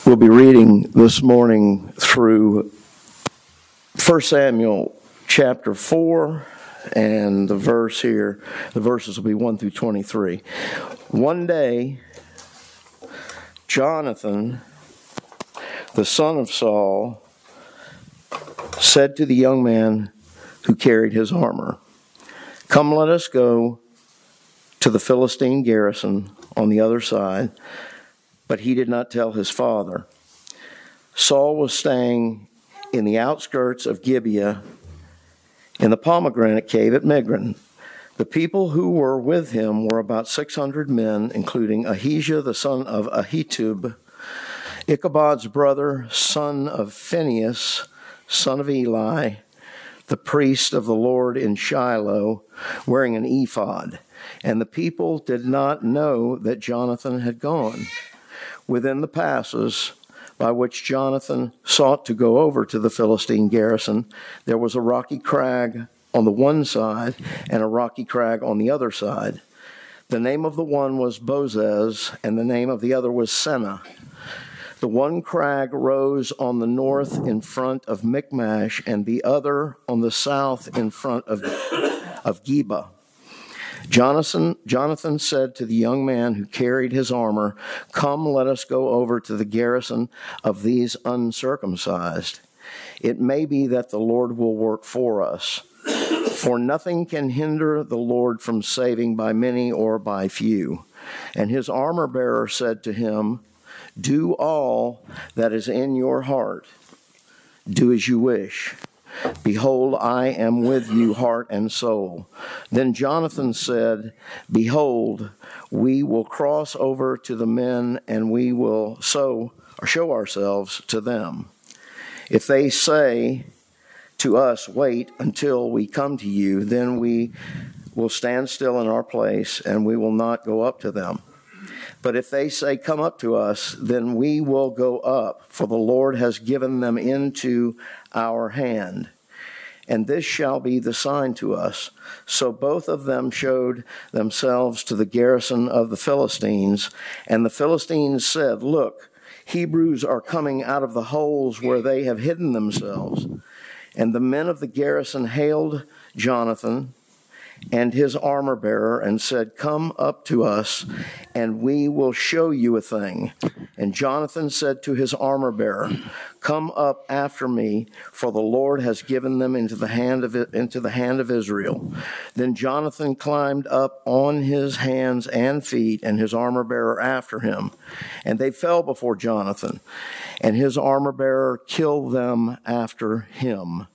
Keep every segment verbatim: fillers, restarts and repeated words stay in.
We'll be reading this morning through First Samuel chapter four, and the verse here, the verses will be one through twenty-three. One day, Jonathan, the son of Saul, said to the young man who carried his armor, "Come, let us go to the Philistine garrison on the other side." But he did not tell his father. Saul was staying in the outskirts of Gibeah in the pomegranate cave at Migron. The people who were with him were about six hundred men, including Ahijah, the son of Ahitub, Ichabod's brother, son of Phinehas, son of Eli, the priest of the Lord in Shiloh, wearing an ephod. And the people did not know that Jonathan had gone. Within the passes by which Jonathan sought to go over to the Philistine garrison, there was a rocky crag on the one side and a rocky crag on the other side. The name of the one was Bozez, and the name of the other was Seneh. The one crag rose on the north in front of Michmash, and the other on the south in front of, of Geba. Jonathan, Jonathan said to the young man who carried his armor, "Come, let us go over to the garrison of these uncircumcised. It may be that the Lord will work for us. For nothing can hinder the Lord from saving by many or by few." And his armor bearer said to him, "Do all that is in your heart. Do as you wish. Behold, I am with you, heart and soul." Then Jonathan said, "Behold, we will cross over to the men, and we will so or show ourselves to them. If they say to us, 'Wait until we come to you,' then we will stand still in our place, and we will not go up to them. But if they say, 'Come up to us,' then we will go up, for the Lord has given them into our hand. And this shall be the sign to us." So both of them showed themselves to the garrison of the Philistines. And the Philistines said, "Look, Hebrews are coming out of the holes where they have hidden themselves." And the men of the garrison hailed Jonathan and his armor bearer and said, "Come up to us, and we will show you a thing." And Jonathan said to his armor bearer, "Come up after me, for the Lord has given them into the hand of into the hand of Israel." Then Jonathan climbed up on his hands and feet, and his armor bearer after him. And they fell before Jonathan, and his armor bearer killed them after him.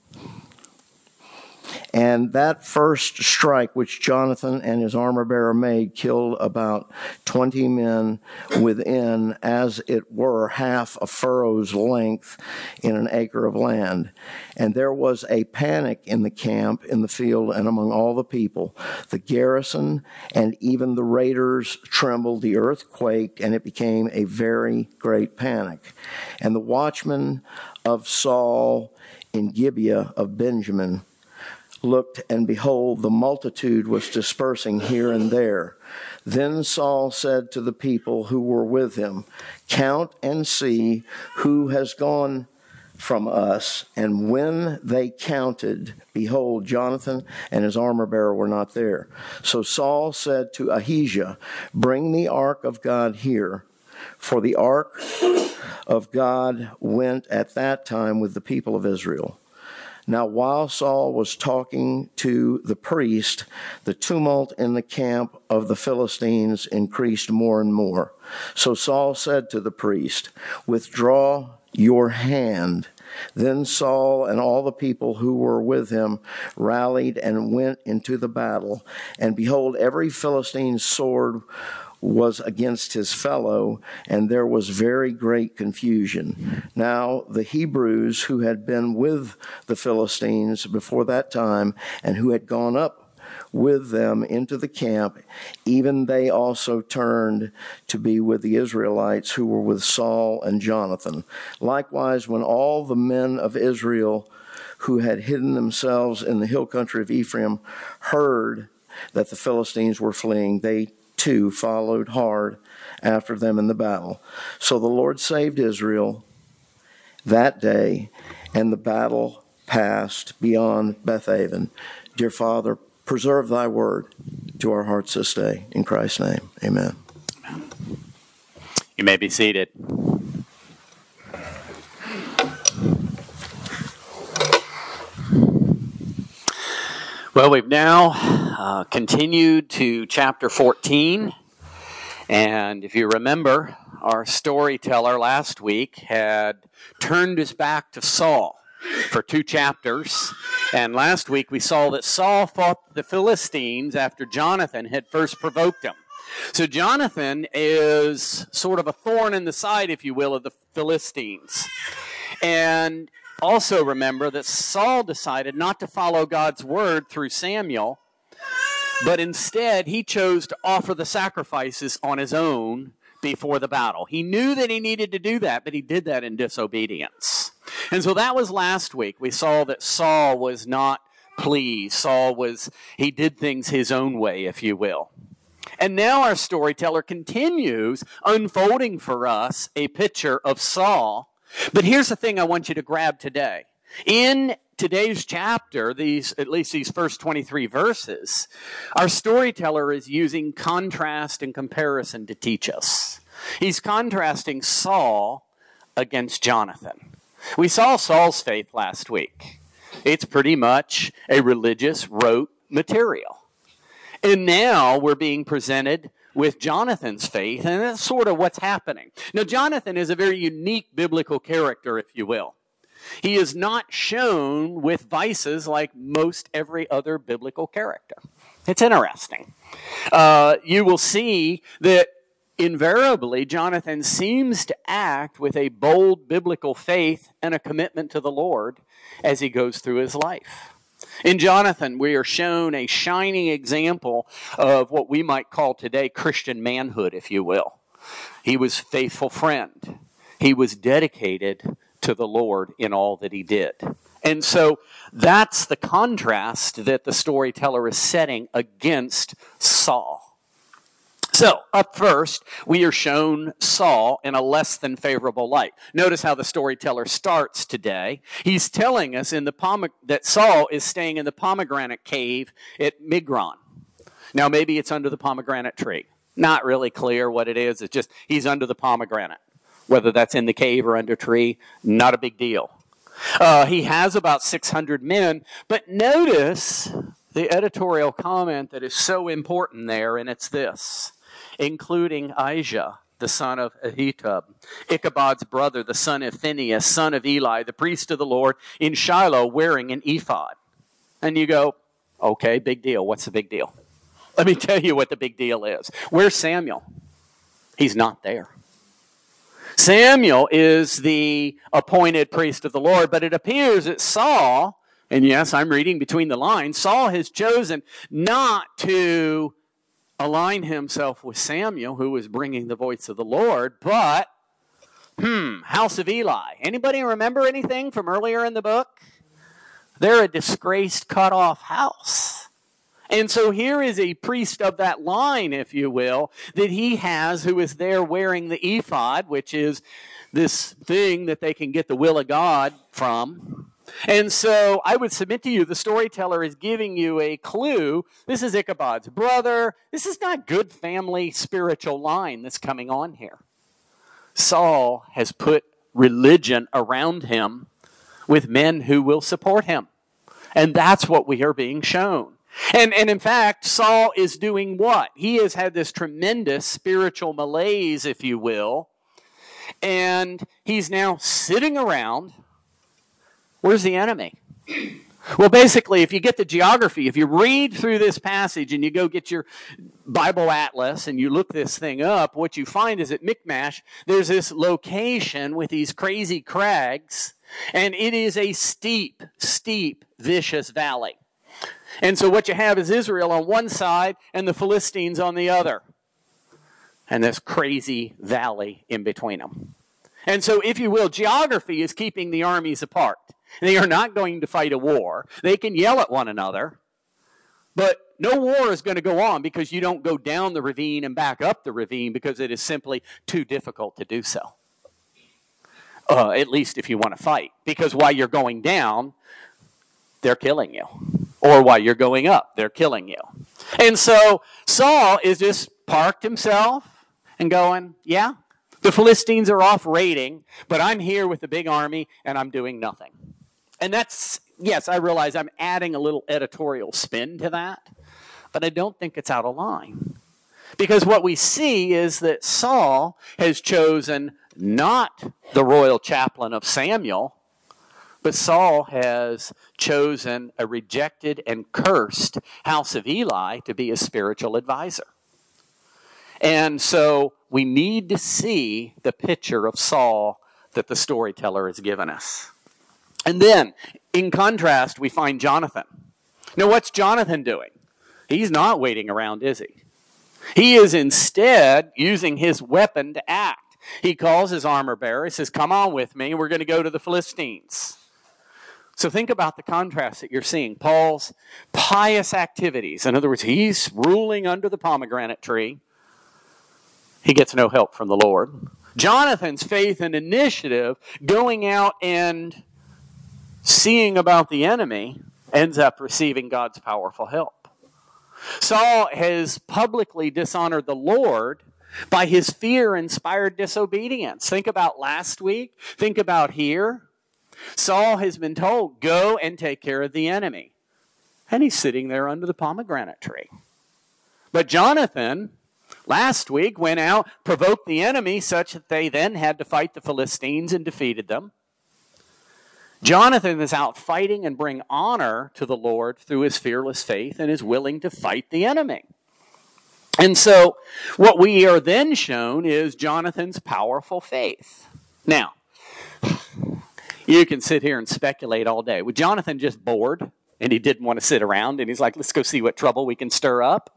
And that first strike which Jonathan and his armor bearer made killed about twenty men within, as it were, half a furrow's length in an acre of land. And there was a panic in the camp, in the field, and among all the people. The garrison and even the raiders trembled, the earth quaked, and it became a very great panic. And the watchmen of Saul in Gibeah of Benjamin looked, and behold, the multitude was dispersing here and there. Then Saul said to the people who were with him, "Count and see who has gone from us." And when they counted, behold, Jonathan and his armor bearer were not there. So Saul said to Ahijah, "Bring the ark of God here." For the ark of God went at that time with the people of Israel. Now, while Saul was talking to the priest, the tumult in the camp of the Philistines increased more and more. So Saul said to the priest, "Withdraw your hand." Then Saul and all the people who were with him rallied and went into the battle. And behold, every Philistine's sword was against his fellow, and there was very great confusion. Now the Hebrews who had been with the Philistines before that time, and who had gone up with them into the camp, even they also turned to be with the Israelites who were with Saul and Jonathan. Likewise, when all the men of Israel who had hidden themselves in the hill country of Ephraim heard that the Philistines were fleeing, they too followed hard after them in the battle. So the Lord saved Israel that day, and the battle passed beyond Bethaven. Dear Father, preserve thy word to our hearts this day. In Christ's name, amen. You may be seated. Well, we've now uh, continued to chapter fourteen, and if you remember, our storyteller last week had turned his back to Saul for two chapters, and last week we saw that Saul fought the Philistines after Jonathan had first provoked him. So Jonathan is sort of a thorn in the side, if you will, of the Philistines. And also remember that Saul decided not to follow God's word through Samuel, but instead he chose to offer the sacrifices on his own before the battle. He knew that he needed to do that, but he did that in disobedience. And so that was last week. We saw that Saul was not pleased. Saul was, he did things his own way, if you will. And now our storyteller continues unfolding for us a picture of Saul. But here's the thing I want you to grab today. In today's chapter, these at least these first twenty-three verses, our storyteller is using contrast and comparison to teach us. He's contrasting Saul against Jonathan. We saw Saul's faith last week. It's pretty much a religious rote material. And now we're being presented with Jonathan's faith, and that's sort of what's happening. Now, Jonathan is a very unique biblical character, if you will. He is not shown with vices like most every other biblical character. It's interesting. Uh, you will see that invariably Jonathan seems to act with a bold biblical faith and a commitment to the Lord as he goes through his life. In Jonathan, we are shown a shining example of what we might call today Christian manhood, if you will. He was a faithful friend. He was dedicated to the Lord in all that he did. And so that's the contrast that the storyteller is setting against Saul. So, up first, we are shown Saul in a less than favorable light. Notice how the storyteller starts today. He's telling us in the pome- that Saul is staying in the pomegranate cave at Migron. Now, maybe it's under the pomegranate tree. Not really clear what it is. It's just he's under the pomegranate. Whether that's in the cave or under tree, not a big deal. Uh, he has about six hundred men, but notice the editorial comment that is so important there, and it's this. Including Ahijah, the son of Ahitub, Ichabod's brother, the son of Phinehas, son of Eli, the priest of the Lord, in Shiloh wearing an ephod. And you go, okay, big deal. What's the big deal? Let me tell you what the big deal is. Where's Samuel? He's not there. Samuel is the appointed priest of the Lord, but it appears that Saul, and yes, I'm reading between the lines, Saul has chosen not to align himself with Samuel, who was bringing the voice of the Lord, but, hmm, house of Eli. Anybody remember anything from earlier in the book? They're a disgraced, cut-off house. And so here is a priest of that line, if you will, that he has who is there wearing the ephod, which is this thing that they can get the will of God from. And so I would submit to you, the storyteller is giving you a clue. This is Ichabod's brother. This is not good family spiritual line that's coming on here. Saul has put religion around him with men who will support him. And that's what we are being shown. And, and in fact, Saul is doing what? He has had this tremendous spiritual malaise, if you will. And he's now sitting around. Where's the enemy? Well, basically, if you get the geography, if you read through this passage and you go get your Bible atlas and you look this thing up, what you find is at Michmash, there's this location with these crazy crags, and it is a steep, steep, vicious valley. And so what you have is Israel on one side and the Philistines on the other. And this crazy valley in between them. And so, if you will, geography is keeping the armies apart. They are not going to fight a war. They can yell at one another, But no war is going to go on because you don't go down the ravine and back up the ravine because it is simply too difficult to do so. Uh, at least if you want to fight. Because while you're going down, they're killing you. Or while you're going up, they're killing you. And so Saul is just parked himself and going, yeah, the Philistines are off raiding, but I'm here with the big army and I'm doing nothing. And that's, yes, I realize I'm adding a little editorial spin to that, but I don't think it's out of line. Because what we see is that Saul has chosen not the royal chaplain of Samuel, but Saul has chosen a rejected and cursed house of Eli to be his spiritual advisor. And so we need to see the picture of Saul that the storyteller has given us. And then, in contrast, we find Jonathan. Now, what's Jonathan doing? He's not waiting around, is he? He is instead using his weapon to act. He calls his armor bearer. He says, come on with me. We're going to go to the Philistines. So think about the contrast that you're seeing. Paul's pious activities. In other words, he's ruling under the pomegranate tree. He gets no help from the Lord. Jonathan's faith and initiative going out and seeing about the enemy ends up receiving God's powerful help. Saul has publicly dishonored the Lord by his fear-inspired disobedience. Think about last week. Think about here. Saul has been told, go and take care of the enemy. And he's sitting there under the pomegranate tree. But Jonathan, last week, went out, provoked the enemy such that they then had to fight the Philistines and defeated them. Jonathan is out fighting and bring honor to the Lord through his fearless faith and is willing to fight the enemy. And so what we are then shown is Jonathan's powerful faith. Now, you can sit here and speculate all day. Was Jonathan just bored and he didn't want to sit around and he's like, let's go see what trouble we can stir up?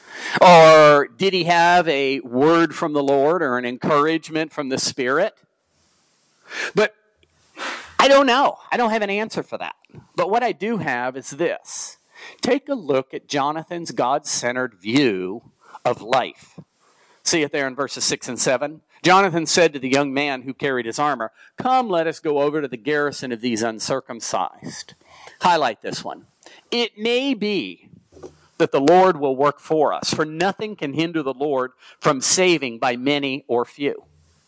Or did he have a word from the Lord or an encouragement from the Spirit? But I don't know. I don't have an answer for that. But what I do have is this. Take a look at Jonathan's God-centered view of life. See it there in verses six and seven. Jonathan said to the young man who carried his armor, come, let us go over to the garrison of these uncircumcised. Highlight this one. It may be that the Lord will work for us, for nothing can hinder the Lord from saving by many or few.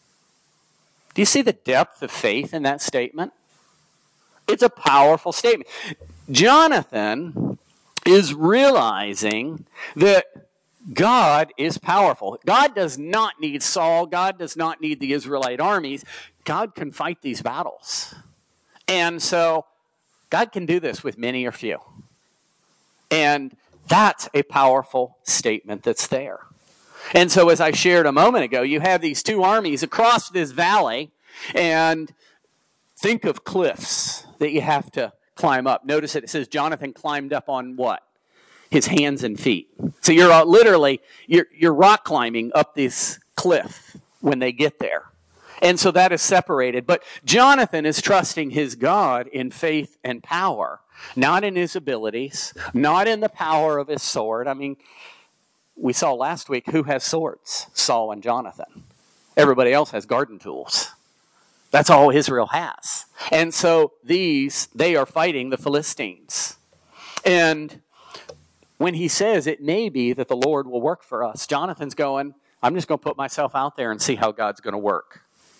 Do you see the depth of faith in that statement? It's a powerful statement. Jonathan is realizing that God is powerful. God does not need Saul. God does not need the Israelite armies. God can fight these battles. And so God can do this with many or few. And that's a powerful statement that's there. And so as I shared a moment ago, you have these two armies across this valley, and think of cliffs that you have to climb up. Notice that it says Jonathan climbed up on what? His hands and feet. So you're uh, literally, you're, you're rock climbing up this cliff when they get there. And so that is separated. But Jonathan is trusting his God in faith and power, not in his abilities, not in the power of his sword. I mean, we saw last week who has swords, Saul and Jonathan. Everybody else has garden tools. That's all Israel has. And so these, they are fighting the Philistines. And when he says it may be that the Lord will work for us, Jonathan's going, I'm just going to put myself out there and see how God's going to work.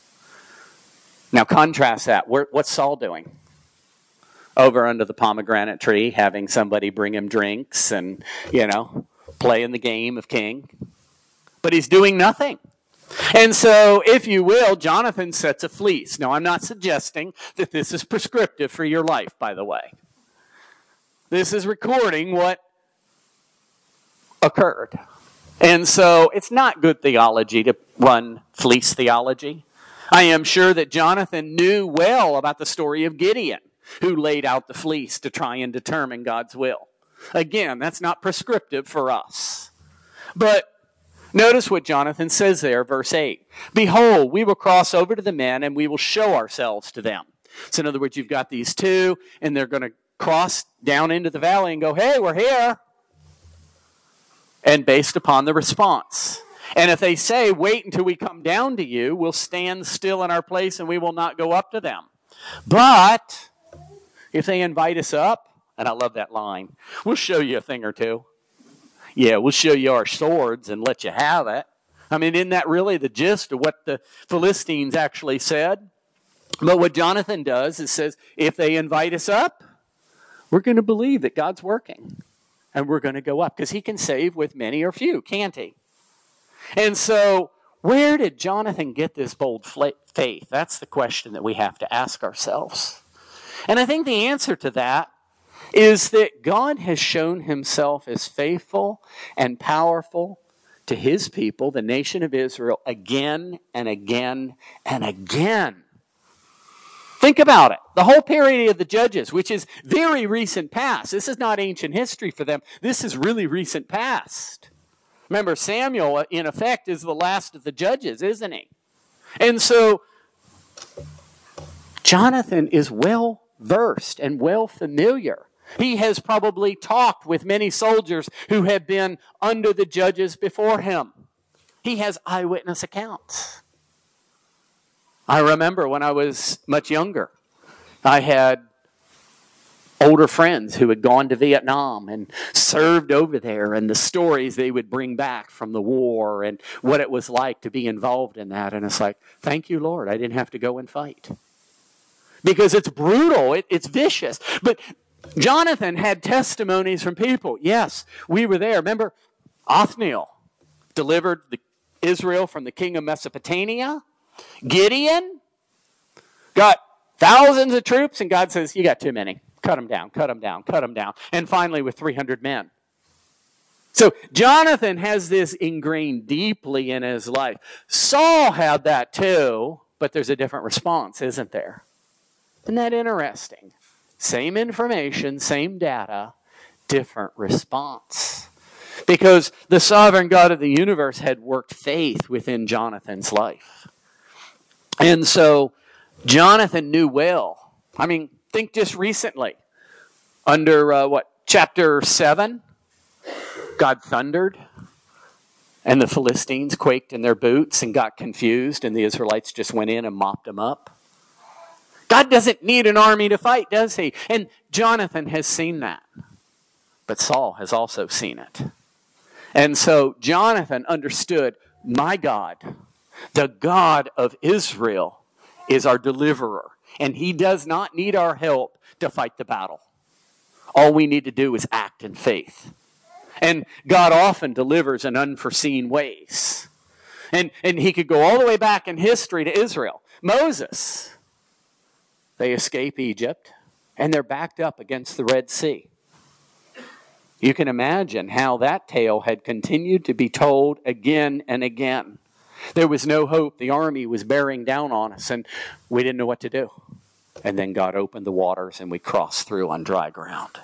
Now contrast that. What's Saul doing? Over under the pomegranate tree, having somebody bring him drinks and, you know, playing the game of king. But he's doing nothing. And so, if you will, Jonathan sets a fleece. Now, I'm not suggesting that this is prescriptive for your life, by the way. This is recording what occurred. And so, it's not good theology to run fleece theology. I am sure that Jonathan knew well about the story of Gideon, who laid out the fleece to try and determine God's will. Again, that's not prescriptive for us. But notice what Jonathan says there, verse eight. Behold, we will cross over to the men and we will show ourselves to them. So in other words, you've got these two and they're going to cross down into the valley and go, hey, we're here. and based upon the response. And if they say, wait until we come down to you, we'll stand still in our place and we will not go up to them. But if they invite us up, and I love that line, we'll show you a thing or two. Yeah, we'll show you our swords and let you have it. I mean, isn't that really the gist of what the Philistines actually said? But what Jonathan does is says, if they invite us up, we're going to believe that God's working. And we're going to go up. Because he can save with many or few, can't he? And so, where did Jonathan get this bold faith? That's the question that we have to ask ourselves. And I think the answer to that is that God has shown himself as faithful and powerful to his people, the nation of Israel, again and again and again. Think about it. The whole period of the Judges, which is very recent past. This is not ancient history for them. This is really recent past. Remember, Samuel, in effect, is the last of the judges, isn't he? And so, Jonathan is well versed and well familiar. He has probably talked with many soldiers who have been under the judges before him. He has eyewitness accounts. I remember when I was much younger, I had older friends who had gone to Vietnam and served over there, and the stories they would bring back from the war and what it was like to be involved in that. And it's like, thank you, Lord, I didn't have to go and fight. Because it's brutal, it, it's vicious. But Jonathan had testimonies from people. Yes, we were there. Remember, Othniel delivered the, Israel from the king of Mesopotamia. Gideon got thousands of troops, and God says, you got too many. Cut them down, cut them down, cut them down. And finally with three hundred men. So Jonathan has this ingrained deeply in his life. Saul had that too, but there's a different response, isn't there? Isn't that interesting? Same information, same data, different response. Because the sovereign God of the universe had worked faith within Jonathan's life. And so Jonathan knew well. I mean, think just recently, under uh, what, chapter seven, God thundered, and the Philistines quaked in their boots and got confused, and the Israelites just went in and mopped them up. God doesn't need an army to fight, does he? And Jonathan has seen that. But Saul has also seen it. And so Jonathan understood, my God, the God of Israel, is our deliverer. And he does not need our help to fight the battle. All we need to do is act in faith. And God often delivers in unforeseen ways. And, and he could go all the way back in history to Israel. Moses, they escape Egypt, and they're backed up against the Red Sea. You can imagine how that tale had continued to be told again and again. There was no hope. The army was bearing down on us, and we didn't know what to do. And then God opened the waters, and we crossed through on dry ground.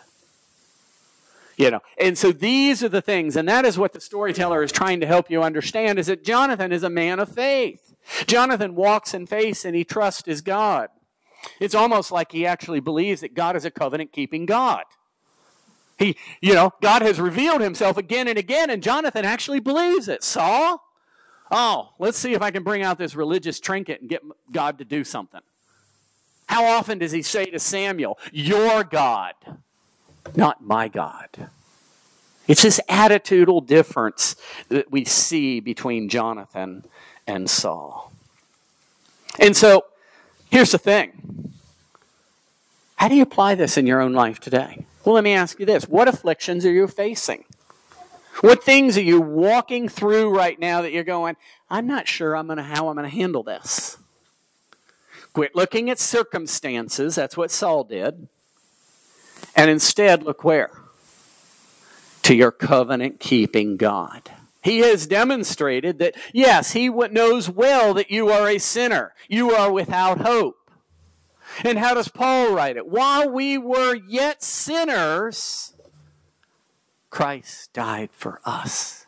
You know, and so these are the things, and that is what the storyteller is trying to help you understand, is that Jonathan is a man of faith. Jonathan walks in faith, and he trusts his God. It's almost like he actually believes that God is a covenant-keeping God. He, you know, God has revealed himself again and again, and Jonathan actually believes it. Saul? Oh, let's see if I can bring out this religious trinket and get God to do something. How often does he say to Samuel, your God, not my God? It's this attitudinal difference that we see between Jonathan and Saul. And so, here's the thing. How do you apply this in your own life today? Well, let me ask you this. What afflictions are you facing? What things are you walking through right now that you're going, I'm not sure I'm gonna, how I'm going to handle this? Quit looking at circumstances. That's what Saul did. And instead, look where? To your covenant-keeping God. He has demonstrated that, yes, he knows well that you are a sinner. You are without hope. And how does Paul write it? While we were yet sinners, Christ died for us.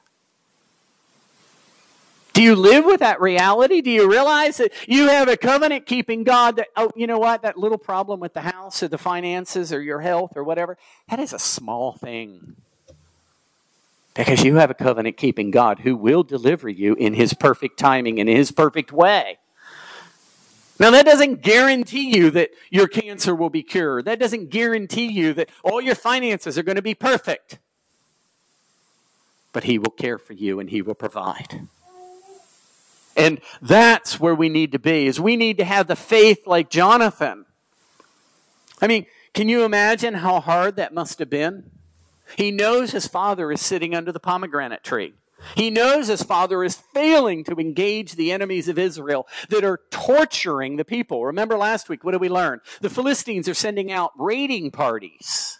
Do you live with that reality? Do you realize that you have a covenant-keeping God that, oh, you know what, that little problem with the house or the finances or your health or whatever, that is a small thing. Because you have a covenant-keeping God who will deliver you in his perfect timing and in his perfect way. Now, that doesn't guarantee you that your cancer will be cured. That doesn't guarantee you that all your finances are going to be perfect. But he will care for you and he will provide. And that's where we need to be, is we need to have the faith like Jonathan. I mean, can you imagine how hard that must have been? He knows his father is sitting under the pomegranate tree. He knows his father is failing to engage the enemies of Israel that are torturing the people. Remember last week, what did we learn? The Philistines are sending out raiding parties.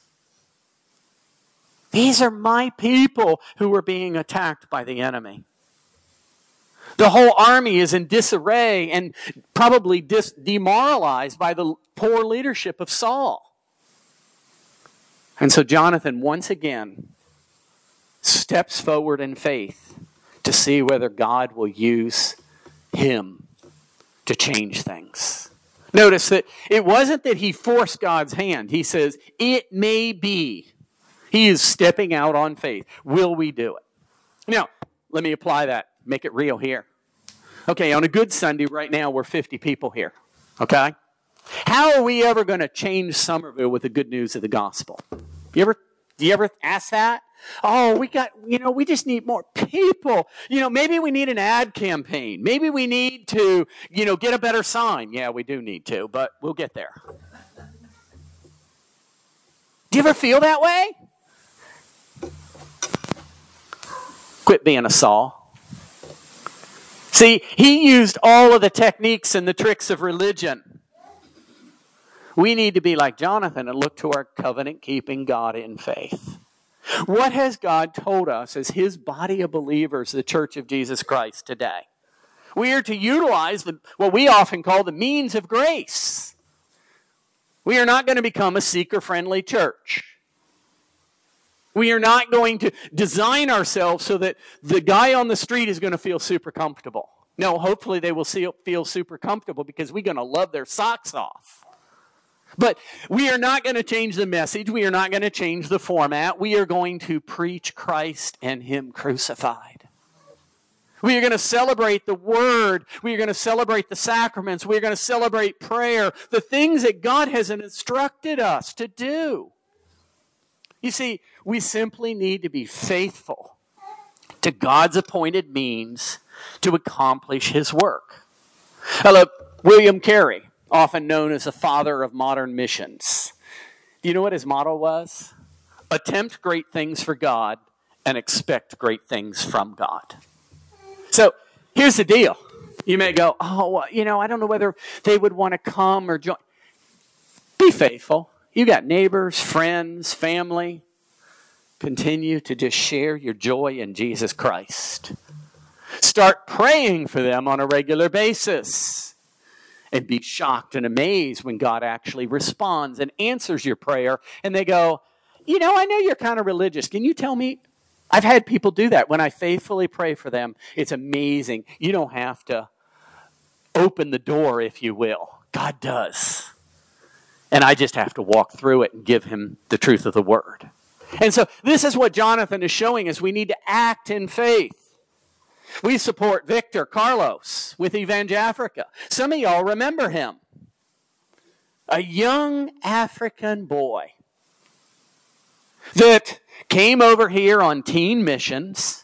These are my people who are being attacked by the enemy. The whole army is in disarray and probably dis- demoralized by the poor leadership of Saul. And so Jonathan, once again, steps forward in faith to see whether God will use him to change things. Notice that it wasn't that he forced God's hand. He says, it may be. He is stepping out on faith. Will we do it? Now, let me apply that. Make it real here. Okay, on a good Sunday right now, we're fifty people here. Okay? How are we ever going to change Somerville with the good news of the gospel? You ever, do you ever ask that? Oh, we got, you know, we just need more people. You know, maybe we need an ad campaign. Maybe we need to, you know, get a better sign. Yeah, we do need to, but we'll get there. Do you ever feel that way? Quit being a Saul. See, he used all of the techniques and the tricks of religion. We need to be like Jonathan and look to our covenant-keeping God in faith. What has God told us as his body of believers, the Church of Jesus Christ today? We are to utilize the, what we often call the means of grace. We are not going to become a seeker-friendly church. We are not going to design ourselves so that the guy on the street is going to feel super comfortable. No, hopefully they will feel super comfortable because we're going to love their socks off. But we are not going to change the message. We are not going to change the format. We are going to preach Christ and him crucified. We are going to celebrate the word. We are going to celebrate the sacraments. We are going to celebrate prayer, the things that God has instructed us to do. You see, we simply need to be faithful to God's appointed means to accomplish his work. Now look, William Carey, often known as the father of modern missions. Do you know what his motto was? Attempt great things for God and expect great things from God. So here's the deal. You may go, oh, you know, I don't know whether they would want to come or join. Be faithful. You got neighbors, friends, family. Continue to just share your joy in Jesus Christ. Start praying for them on a regular basis. And be shocked and amazed when God actually responds and answers your prayer. And they go, you know, I know you're kind of religious. Can you tell me? I've had people do that. When I faithfully pray for them, it's amazing. You don't have to open the door, if you will. God does. And I just have to walk through it and give him the truth of the word. And so this is what Jonathan is showing us. We need to act in faith. We support Victor Carlos with Evangelica. Some of y'all remember him. A young African boy that came over here on teen missions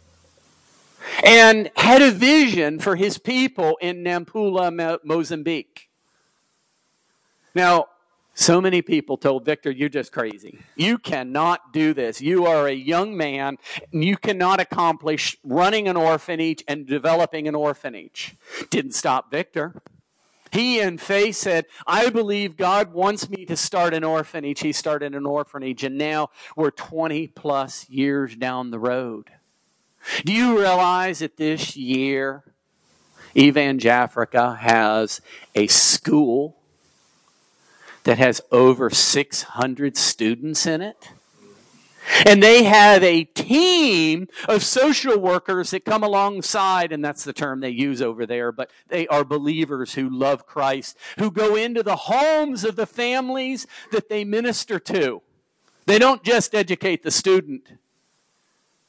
and had a vision for his people in Nampula, Mozambique. Now, so many people told Victor, you're just crazy. You cannot do this. You are a young man, and you cannot accomplish running an orphanage and developing an orphanage. Didn't stop Victor. He in faith said, I believe God wants me to start an orphanage. He started an orphanage, and now we're twenty plus years down the road. Do you realize that this year, Evangelica has a school that has over six hundred students in it? And they have a team of social workers that come alongside, and that's the term they use over there, but they are believers who love Christ, who go into the homes of the families that they minister to. They don't just educate the student.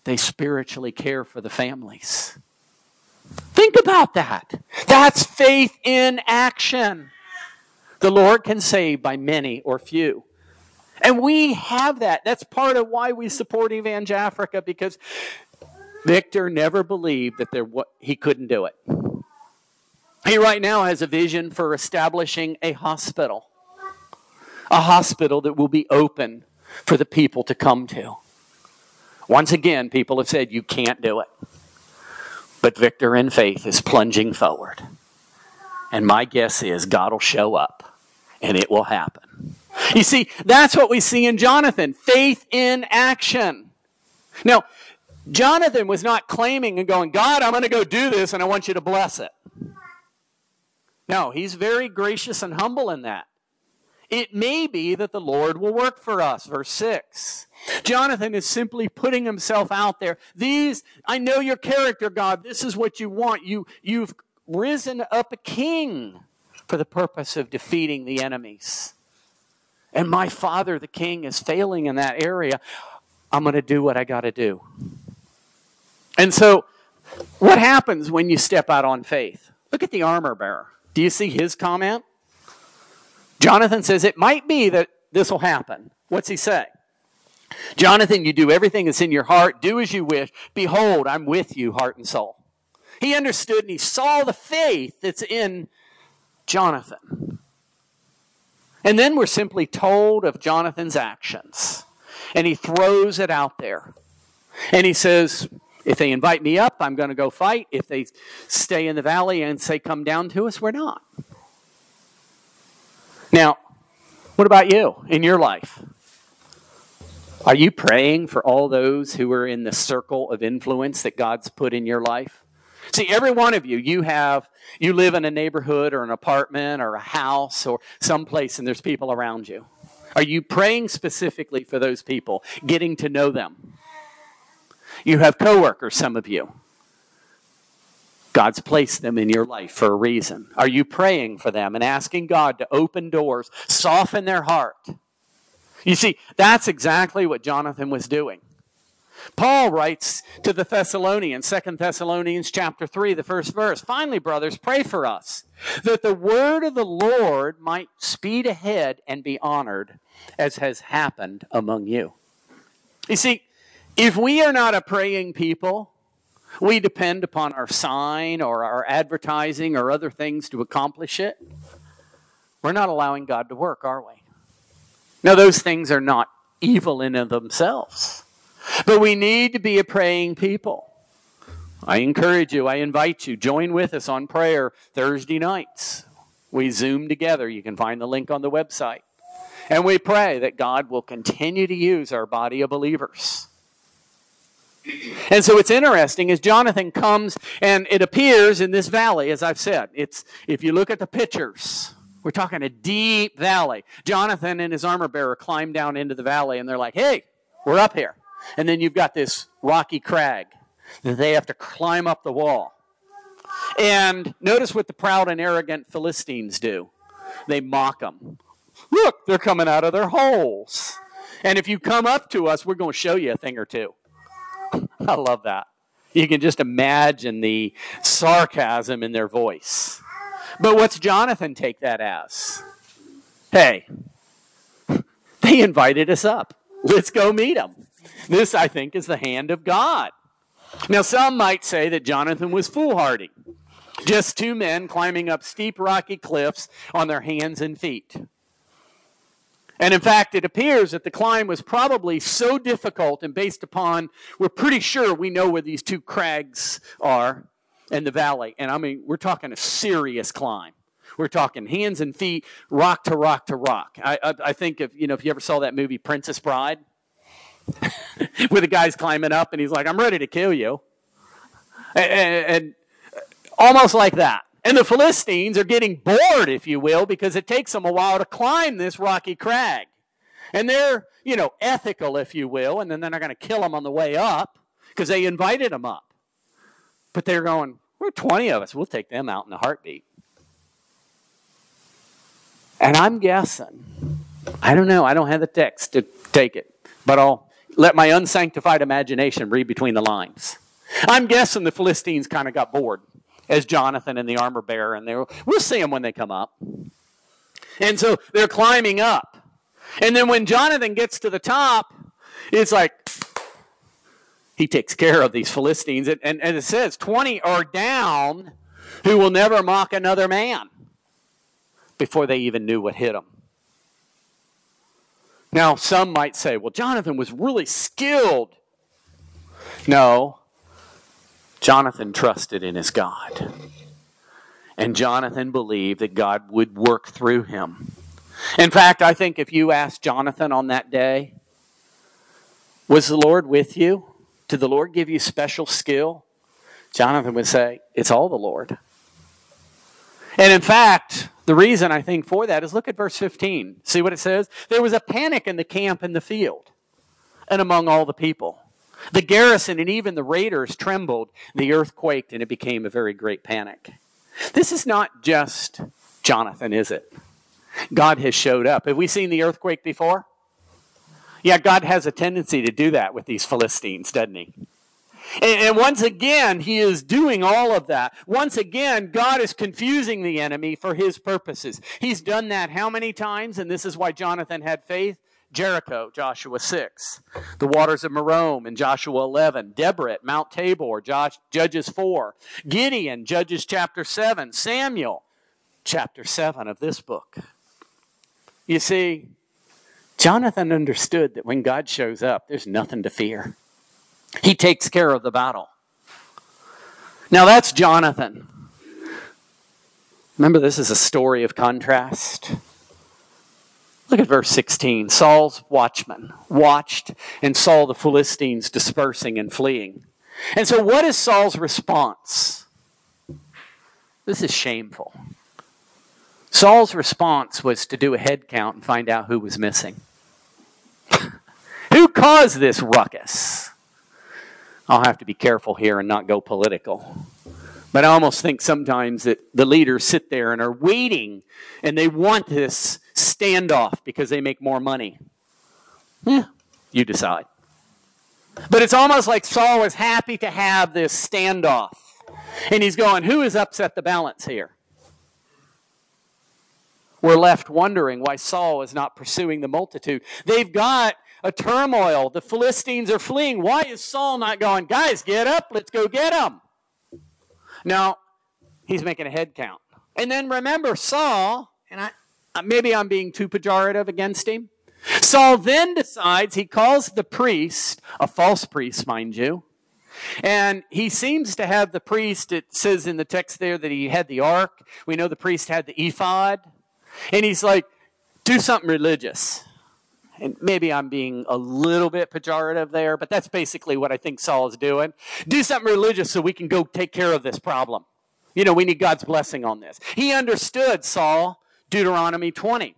they spiritually care for the families. Think about that. That's faith in action. The Lord can save by many or few. And we have that. That's part of why we support Evangel Africa, because Victor never believed that there he couldn't do it. He right now has a vision for establishing a hospital. A hospital that will be open for the people to come to. Once again, people have said, you can't do it. But Victor in faith is plunging forward. And my guess is God will show up and it will happen. You see, that's what we see in Jonathan. Faith in action. Now, Jonathan was not claiming and going, God, I'm going to go do this and I want you to bless it. No, he's very gracious and humble in that. It may be that the Lord will work for us. Verse six. Jonathan is simply putting himself out there. These, I know your character, God. This is what you want. You, you've risen up a king for the purpose of defeating the enemies. And my father, the king, is failing in that area. I'm going to do what I got to do. And so, what happens when you step out on faith? Look at the armor bearer. Do you see his comment? Jonathan says, it might be that this will happen. What's he say? Jonathan, you do everything that's in your heart. Do as you wish. Behold, I'm with you, heart and soul. He understood and he saw the faith that's in Jonathan. And then we're simply told of Jonathan's actions. And he throws it out there. And he says, if they invite me up, I'm going to go fight. If they stay in the valley and say, come down to us, we're not. Now, what about you in your life? Are you praying for all those who are in the circle of influence that God's put in your life? See, every one of you, you have, you live in a neighborhood or an apartment or a house or someplace and there's people around you. Are you praying specifically for those people, getting to know them? You have coworkers, some of you. God's placed them in your life for a reason. Are you praying for them and asking God to open doors, soften their heart? You see, that's exactly what Jonathan was doing. Paul writes to the Thessalonians, Second Thessalonians chapter three, the first verse, finally, brothers, pray for us, that the word of the Lord might speed ahead and be honored, as has happened among you. You see, if we are not a praying people, we depend upon our sign or our advertising or other things to accomplish it, we're not allowing God to work, are we? Now, those things are not evil in and of themselves. But we need to be a praying people. I encourage you, I invite you, join with us on prayer Thursday nights. We Zoom together. You can find the link on the website. And we pray that God will continue to use our body of believers. And so what's interesting is Jonathan comes, and it appears in this valley, as I've said. It's, if you look at the pictures, we're talking a deep valley. Jonathan and his armor bearer climb down into the valley, and they're like, hey, we're up here. And then you've got this rocky crag that they have to climb up the wall. And notice what the proud and arrogant Philistines do. They mock them. Look, they're coming out of their holes. And if you come up to us, we're going to show you a thing or two. I love that. You can just imagine the sarcasm in their voice. But what's Jonathan take that as? Hey, they invited us up. Let's go meet them. This, I think, is the hand of God. Now, some might say that Jonathan was foolhardy. Just two men climbing up steep rocky cliffs on their hands and feet. And in fact, it appears that the climb was probably so difficult and based upon, we're pretty sure we know where these two crags are in the valley. And I mean, we're talking a serious climb. We're talking hands and feet, rock to rock to rock. I, I, I think if, you know, if you ever saw that movie Princess Bride, where the guy's climbing up and he's like, I'm ready to kill you. And, and, and almost like that. And the Philistines are getting bored, if you will, because it takes them a while to climb this rocky crag. And they're, you know, ethical, if you will, and then they're not going to kill them on the way up because they invited them up. But they're going, we're twenty of us. We'll take them out in a heartbeat. And I'm guessing, I don't know, I don't have the text to take it, but I'll let my unsanctified imagination read between the lines. I'm guessing the Philistines kind of got bored as Jonathan and the armor bearer, and they were, we'll see them when they come up. And so they're climbing up. And then when Jonathan gets to the top, it's like he takes care of these Philistines. And, and, and it says, twenty are down who will never mock another man, before they even knew what hit them. Now, some might say, well, Jonathan was really skilled. No, Jonathan trusted in his God. And Jonathan believed that God would work through him. In fact, I think if you asked Jonathan on that day, was the Lord with you? Did the Lord give you special skill? Jonathan would say, it's all the Lord. And in fact, the reason I think for that is look at verse fifteen. See what it says? There was a panic in the camp in the field and among all the people. The garrison and even the raiders trembled. The earth quaked and it became a very great panic. This is not just Jonathan, is it? God has showed up. Have we seen the earthquake before? Yeah, God has a tendency to do that with these Philistines, doesn't he? And, and once again, he is doing all of that. Once again, God is confusing the enemy for his purposes. He's done that how many times? And this is why Jonathan had faith. Jericho, Joshua six. The waters of Merom in Joshua eleven. Deborah at Mount Tabor, Josh, Judges four. Gideon, Judges chapter seven. Samuel, chapter seven of this book. You see, Jonathan understood that when God shows up, there's nothing to fear. He takes care of the battle. Now that's Jonathan. Remember, this is a story of contrast. Look at verse sixteen. Saul's watchmen watched and saw the Philistines dispersing and fleeing. And so what is Saul's response? This is shameful. Saul's response was to do a head count and find out who was missing. Who caused this ruckus? I'll have to be careful here and not go political. But I almost think sometimes that the leaders sit there and are waiting and they want this standoff because they make more money. Yeah, you decide. But it's almost like Saul was happy to have this standoff. And he's going, who has upset the balance here? We're left wondering why Saul is not pursuing the multitude. They've got a turmoil. The Philistines are fleeing. Why is Saul not going, guys, get up, let's go get them? No, he's making a head count. And then remember Saul, and I maybe I'm being too pejorative against him. Saul then decides, he calls the priest, a false priest, mind you, and he seems to have the priest, it says in the text there that he had the ark. We know the priest had the ephod. And he's like, do something religious. And maybe I'm being a little bit pejorative there, but that's basically what I think Saul is doing. Do something religious so we can go take care of this problem. You know, we need God's blessing on this. He understood, Saul, Deuteronomy twenty,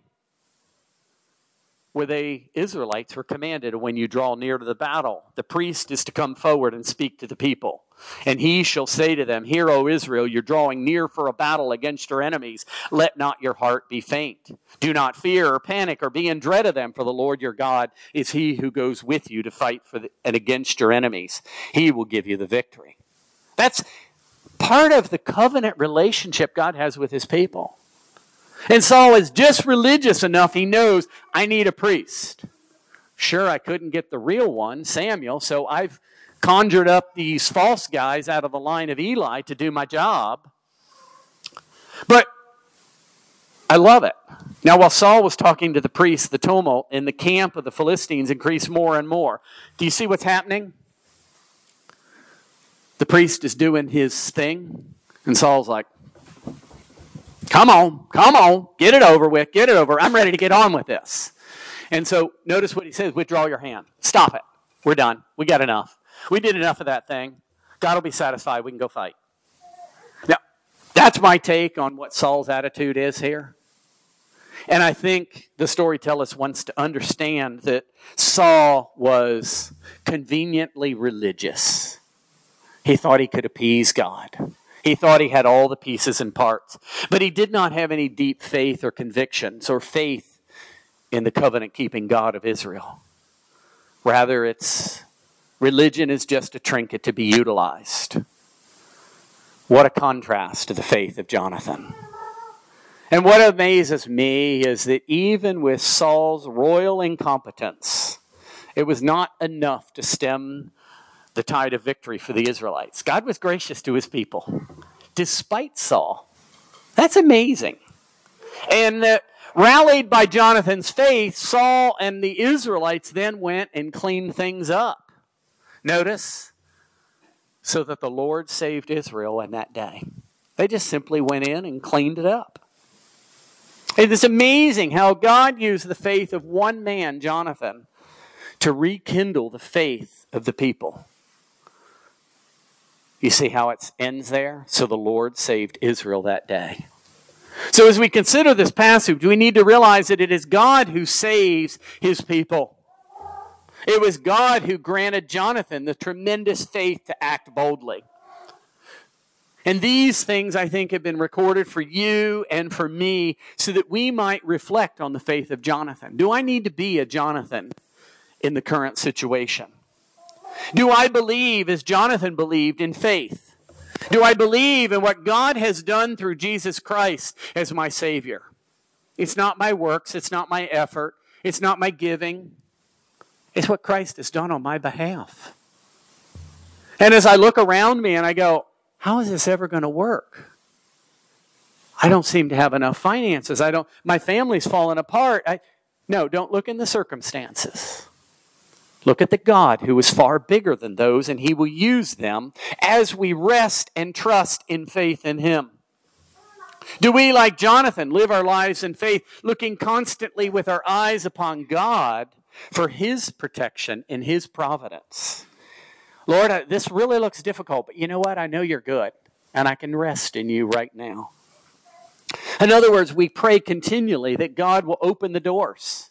where the Israelites were commanded, when you draw near to the battle, the priest is to come forward and speak to the people. And he shall say to them, hear, O Israel, you're drawing near for a battle against your enemies. Let not your heart be faint. Do not fear or panic or be in dread of them, for the Lord your God is he who goes with you to fight for the, and against your enemies. He will give you the victory. That's part of the covenant relationship God has with his people. And Saul is just religious enough, he knows, I need a priest. Sure, I couldn't get the real one, Samuel, so I've conjured up these false guys out of the line of Eli to do my job. But I love it. Now, while Saul was talking to the priest, the tumult in the camp of the Philistines increased more and more. Do you see what's happening? The priest is doing his thing, and Saul's like, come on, come on, get it over with, get it over. I'm ready to get on with this. And so notice what he says, withdraw your hand. Stop it. We're done. We got enough. We did enough of that thing. God will be satisfied. We can go fight. Now, that's my take on what Saul's attitude is here. And I think the storyteller wants to understand that Saul was conveniently religious. He thought he could appease God. He thought he had all the pieces and parts. But he did not have any deep faith or convictions or faith in the covenant-keeping God of Israel. Rather, it's religion is just a trinket to be utilized. What a contrast to the faith of Jonathan. And what amazes me is that even with Saul's royal incompetence, it was not enough to stem the tide of victory for the Israelites. God was gracious to his people, despite Saul. That's amazing. And uh, rallied by Jonathan's faith, Saul and the Israelites then went and cleaned things up. Notice, so that the Lord saved Israel in that day. They just simply went in and cleaned it up. It is amazing how God used the faith of one man, Jonathan, to rekindle the faith of the people. You see how it ends there? So the Lord saved Israel that day. So as we consider this passage, we need to realize that it is God who saves his people. It was God who granted Jonathan the tremendous faith to act boldly. And these things, I think, have been recorded for you and for me so that we might reflect on the faith of Jonathan. Do I need to be a Jonathan in the current situation? Do I believe as Jonathan believed in faith? Do I believe in what God has done through Jesus Christ as my Savior? It's not my works. It's not my effort. It's not my giving. It's what Christ has done on my behalf. And as I look around me and I go, how is this ever going to work? I don't seem to have enough finances. I don't. My family's fallen apart. I, no, don't look in the circumstances. Look at the God who is far bigger than those, and he will use them as we rest and trust in faith in him. Do we, like Jonathan, live our lives in faith, looking constantly with our eyes upon God for his protection and his providence? Lord, this really looks difficult, but you know what? I know you're good, and I can rest in you right now. In other words, we pray continually that God will open the doors.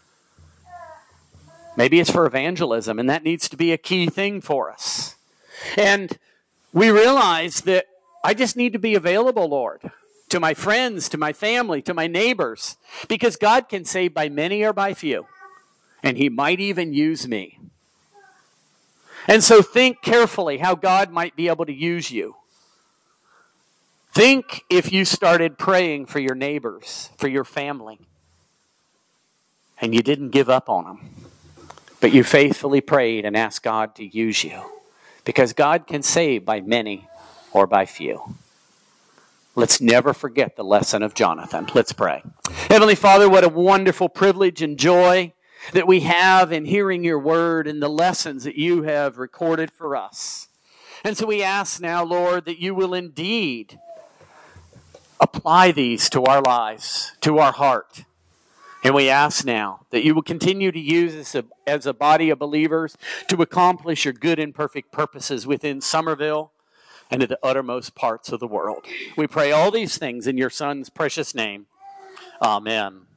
Maybe it's for evangelism, and that needs to be a key thing for us. And we realize that I just need to be available, Lord, to my friends, to my family, to my neighbors, because God can save by many or by few, and he might even use me. And so think carefully how God might be able to use you. Think if you started praying for your neighbors, for your family, and you didn't give up on them. But you faithfully prayed and asked God to use you. Because God can save by many or by few. Let's never forget the lesson of Jonathan. Let's pray. Heavenly Father, what a wonderful privilege and joy that we have in hearing your word and the lessons that you have recorded for us. And so we ask now, Lord, that you will indeed apply these to our lives, to our heart. And we ask now that you will continue to use us as a, as a body of believers to accomplish your good and perfect purposes within Somerville and to the uttermost parts of the world. We pray all these things in your Son's precious name. Amen.